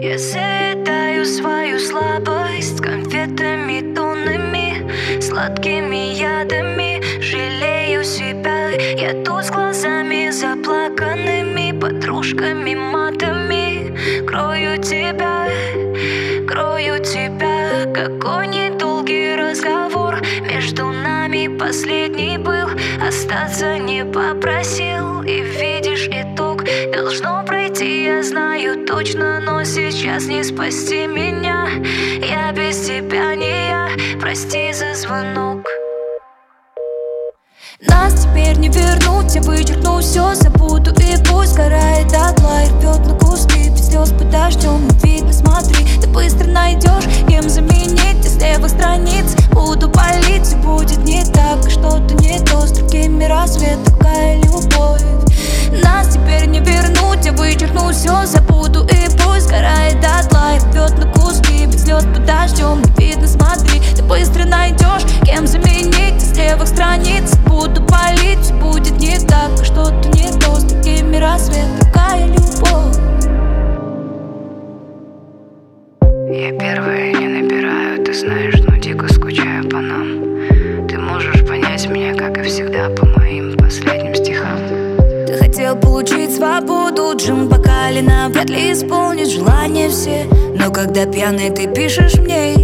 Я заедаю свою слабость конфетами тоннами, сладкими ядами. Жалею себя, я тут с глазами заплаканными, подружками матами. Крою тебя, какой недолгий разговор между нами последний был. Остаться не попросил, и видишь итог. Должно пройти, я знаю точно, но сейчас не спасти меня. Я без тебя не я, прости за звонок. Нас теперь не вернуть, я вычеркну все, забуду и пусть сгорает дотла и рвет на куски. Без слез под дождем, но видно, смотри, ты быстро найдешь, кем заменить из левых страниц. Буду палить, все будет не так, что-то не то, с другими рассвет, такая любовь. Нас теперь не вернуть, я вычеркну все, забуду и пусть сгорает дотла и рвет на куски. Без слез под дождем, не видно, смотри, ты быстро найдешь, кем заменить из левых страниц. Буду палить, все будет не так, что-то не то, с такими рассвет, такая любовь. Я первая не набираю, ты знаешь, но дико скучаю по нам. Ты можешь понять меня, как и всегда, по моим последним стихам. Ты хотел получить свободу, джин бокале навряд ли исполнит желания все. Но когда пьяный ты пишешь мне.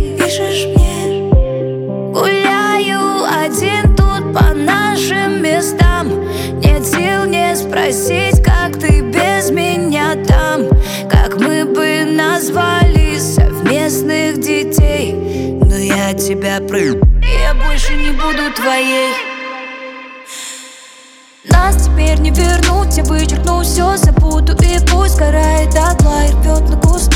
Гуляю один тут по нашим местам, нет сил не спросить, как ты без меня там. Как мы бы назвали совместных детей. Но я тебя я больше не буду твоей. Нас теперь не вернуть, я вычеркну все, забуду и пусть сгорает дотла и рвет на куски.